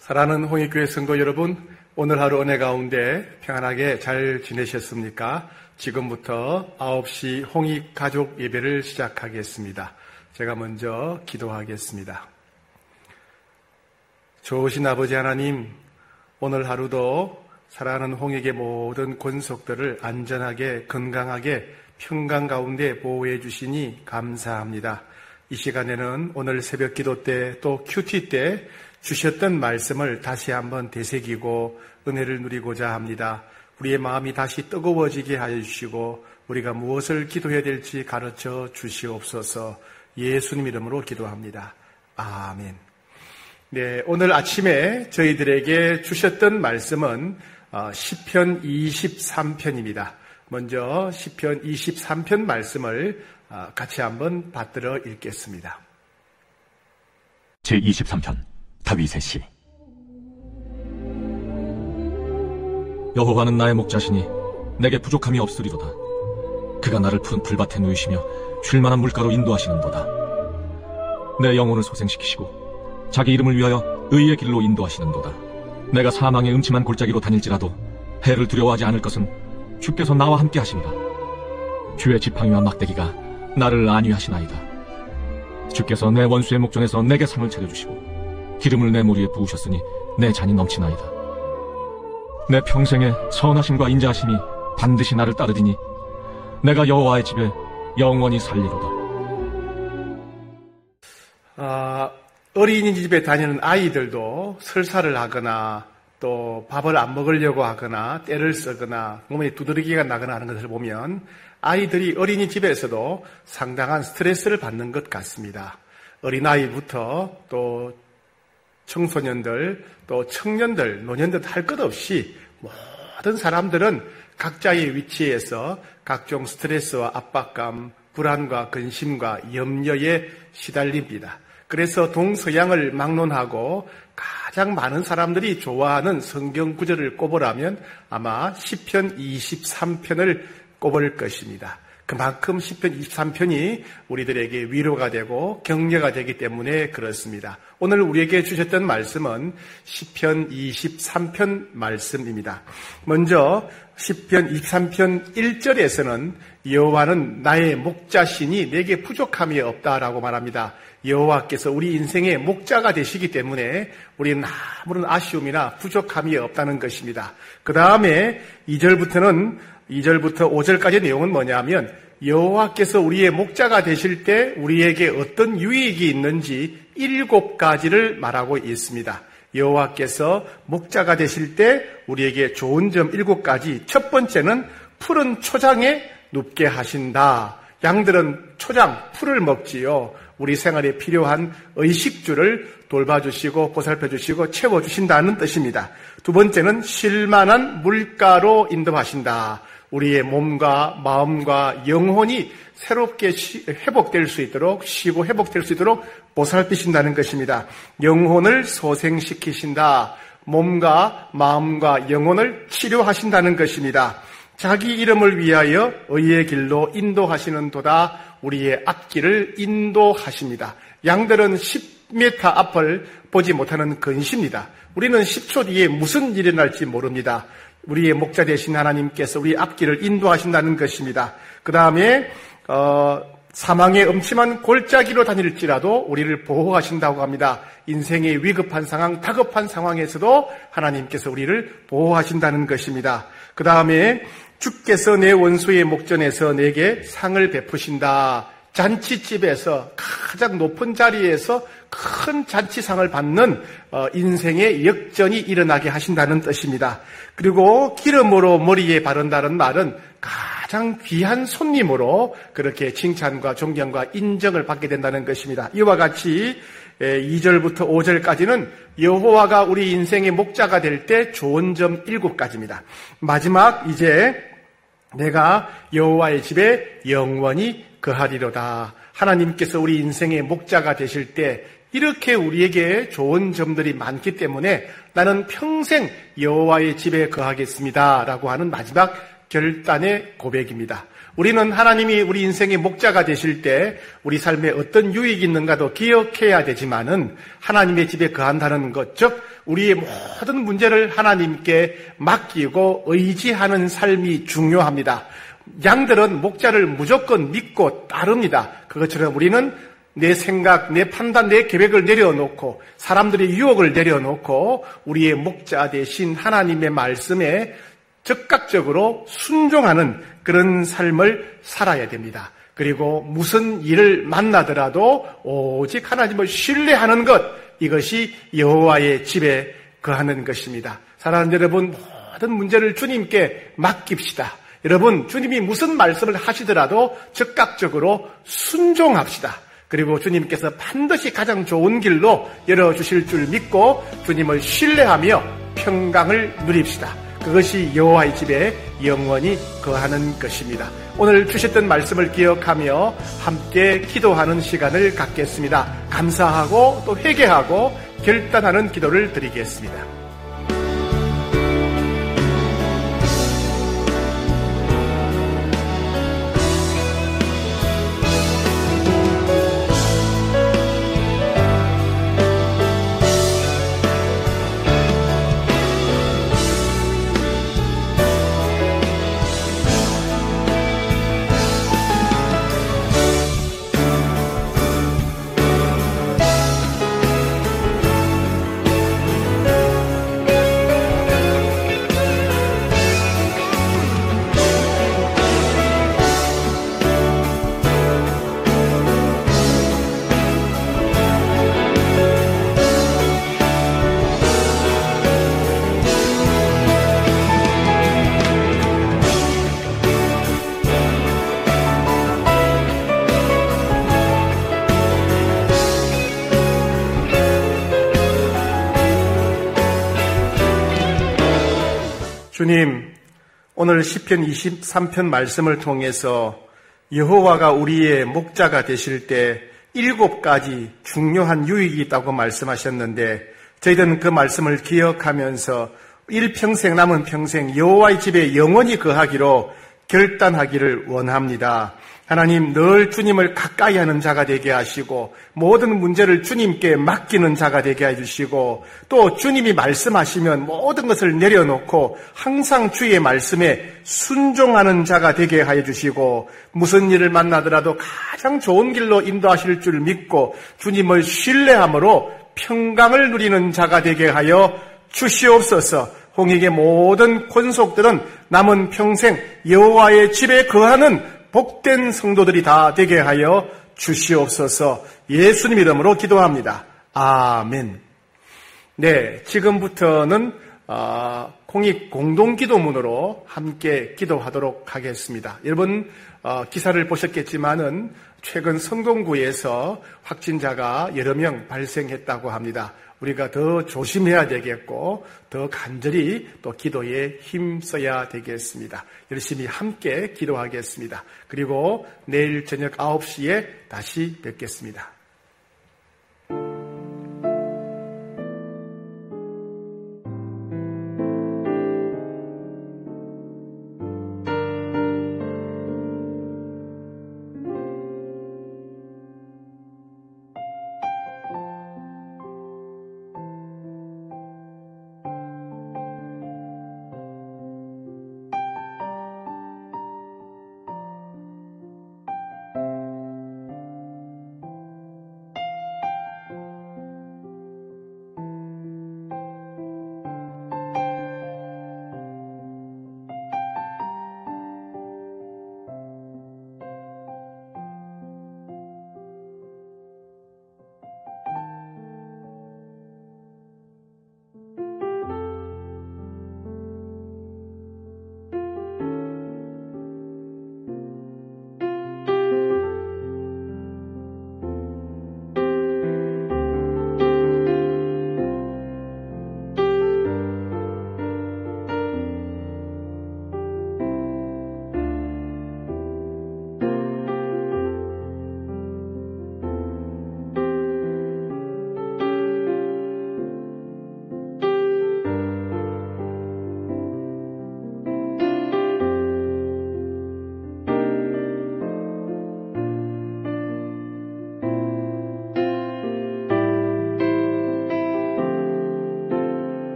사랑하는 홍익교회 성도 여러분, 오늘 하루 은혜 가운데 평안하게 잘 지내셨습니까? 지금부터 9시 홍익 가족 예배를 시작하겠습니다. 제가 먼저 기도하겠습니다. 좋으신 아버지 하나님, 오늘 하루도 사랑하는 홍익의 모든 권속들을 안전하게 건강하게 평강 가운데 보호해 주시니 감사합니다. 이 시간에는 오늘 새벽 기도 때 또 큐티 때 주셨던 말씀을 다시 한번 되새기고 은혜를 누리고자 합니다. 우리의 마음이 다시 뜨거워지게 하여 주시고 우리가 무엇을 기도해야 될지 가르쳐 주시옵소서. 예수님 이름으로 기도합니다. 아멘. 네, 오늘 아침에 저희들에게 주셨던 말씀은 시편 23편입니다. 먼저 시편 23편 말씀을 같이 한번 받들어 읽겠습니다. 제23편 다윗의 시. 여호와는 나의 목자시니 내게 부족함이 없으리로다. 그가 나를 푸른 풀밭에 누이시며 쉴만한 물가로 인도하시는도다. 내 영혼을 소생시키시고 자기 이름을 위하여 의의 길로 인도하시는도다. 내가 사망의 음침한 골짜기로 다닐지라도 해를 두려워하지 않을 것은 주께서 나와 함께 하시니라. 주의 지팡이와 막대기가 나를 안위하시나이다. 주께서 내 원수의 목전에서 내게 상을 차려주시고 기름을 내 머리에 부으셨으니 내 잔이 넘치나이다. 내 평생에 선하심과 인자하심이 반드시 나를 따르리니 내가 여호와의 집에 영원히 살리로다. 어린이집에 다니는 아이들도 설사를 하거나 또 밥을 안 먹으려고 하거나 때를 쓰거나 몸에 두드러기가 나거나 하는 것을 보면 아이들이 어린이집에서도 상당한 스트레스를 받는 것 같습니다. 어린아이부터 또 청소년들, 또 청년들, 노년들 할 것 없이 모든 사람들은 각자의 위치에서 각종 스트레스와 압박감, 불안과 근심과 염려에 시달립니다. 그래서 동서양을 막론하고 가장 많은 사람들이 좋아하는 성경 구절을 꼽으라면 아마 시편 23편을 꼽을 것입니다. 그만큼 시편 23편이 우리들에게 위로가 되고 격려가 되기 때문에 그렇습니다. 오늘 우리에게 주셨던 말씀은 시편 23편 말씀입니다. 먼저 시편 23편 1절에서는 여호와는 나의 목자시니 내게 부족함이 없다라고 말합니다. 여호와께서 우리 인생의 목자가 되시기 때문에 우리는 아무런 아쉬움이나 부족함이 없다는 것입니다. 그 다음에 2절부터 5절까지의 내용은 뭐냐면 여호와께서 우리의 목자가 되실 때 우리에게 어떤 유익이 있는지 7가지를 말하고 있습니다. 여호와께서 목자가 되실 때 우리에게 좋은 점 7가지. 첫 번째는 푸른 초장에 눕게 하신다. 양들은 초장, 풀을 먹지요. 우리 생활에 필요한 의식주를 돌봐주시고 보살펴주시고 채워주신다는 뜻입니다. 두 번째는 쉴만한 물가로 인도하신다. 우리의 몸과 마음과 영혼이 새롭게 회복될 수 있도록, 쉬고 회복될 수 있도록 보살피신다는 것입니다. 영혼을 소생시키신다. 몸과 마음과 영혼을 치료하신다는 것입니다. 자기 이름을 위하여 의의 길로 인도하시는도다. 우리의 앞길을 인도하십니다. 양들은 10m 앞을 보지 못하는 근시입니다. 우리는 10초 뒤에 무슨 일이 날지 모릅니다. 우리의 목자 되신 하나님께서 우리 앞길을 인도하신다는 것입니다. 그 다음에 사망의 음침한 골짜기로 다닐지라도 우리를 보호하신다고 합니다. 인생의 위급한 상황, 다급한 상황에서도 하나님께서 우리를 보호하신다는 것입니다. 그 다음에 주께서 내 원수의 목전에서 내게 상을 베푸신다. 잔치집에서 가장 높은 자리에서 큰 잔치상을 받는 인생의 역전이 일어나게 하신다는 뜻입니다. 그리고 기름으로 머리에 바른다는 말은 가장 귀한 손님으로 그렇게 칭찬과 존경과 인정을 받게 된다는 것입니다. 이와 같이 2절부터 5절까지는 여호와가 우리 인생의 목자가 될 때 좋은 점 7가지입니다. 마지막 이제 내가 여호와의 집에 영원히 거하리로다. 하나님께서 우리 인생의 목자가 되실 때 이렇게 우리에게 좋은 점들이 많기 때문에 나는 평생 여호와의 집에 거하겠습니다 라고 하는 마지막 결단의 고백입니다. 우리는 하나님이 우리 인생의 목자가 되실 때 우리 삶에 어떤 유익이 있는가도 기억해야 되지만은 하나님의 집에 거한다는 것, 즉 우리의 모든 문제를 하나님께 맡기고 의지하는 삶이 중요합니다. 양들은 목자를 무조건 믿고 따릅니다. 그것처럼 우리는 내 생각, 내 판단, 내 계획을 내려놓고 사람들의 유혹을 내려놓고 우리의 목자 되신 하나님의 말씀에 즉각적으로 순종하는 그런 삶을 살아야 됩니다. 그리고 무슨 일을 만나더라도 오직 하나님을 신뢰하는 것, 이것이 여호와의 집에 거하는 것입니다. 사랑하는 여러분, 모든 문제를 주님께 맡깁시다. 여러분, 주님이 무슨 말씀을 하시더라도 즉각적으로 순종합시다. 그리고 주님께서 반드시 가장 좋은 길로 열어주실 줄 믿고 주님을 신뢰하며 평강을 누립시다. 그것이 여호와의 집에 영원히 거하는 것입니다. 오늘 주셨던 말씀을 기억하며 함께 기도하는 시간을 갖겠습니다. 감사하고 또 회개하고 결단하는 기도를 드리겠습니다. 주님, 오늘 시편 23편 말씀을 통해서 여호와가 우리의 목자가 되실 때 7가지 중요한 유익이 있다고 말씀하셨는데 저희들은 그 말씀을 기억하면서 일평생 남은 평생 여호와의 집에 영원히 거하기로 결단하기를 원합니다. 하나님, 늘 주님을 가까이 하는 자가 되게 하시고 모든 문제를 주님께 맡기는 자가 되게 해주시고 또 주님이 말씀하시면 모든 것을 내려놓고 항상 주의 말씀에 순종하는 자가 되게 하여 주시고 무슨 일을 만나더라도 가장 좋은 길로 인도하실 줄 믿고 주님을 신뢰함으로 평강을 누리는 자가 되게 하여 주시옵소서. 홍익의 모든 권속들은 남은 평생 여호와의 집에 거하는 복된 성도들이 다 되게 하여 주시옵소서. 예수님 이름으로 기도합니다. 아멘. 네, 지금부터는 공익 공동기도문으로 함께 기도하도록 하겠습니다. 여러분 기사를 보셨겠지만은 최근 성동구에서 확진자가 여러 명 발생했다고 합니다. 우리가 더 조심해야 되겠고 더 간절히 또 기도에 힘써야 되겠습니다. 열심히 함께 기도하겠습니다. 그리고 내일 저녁 9시에 다시 뵙겠습니다.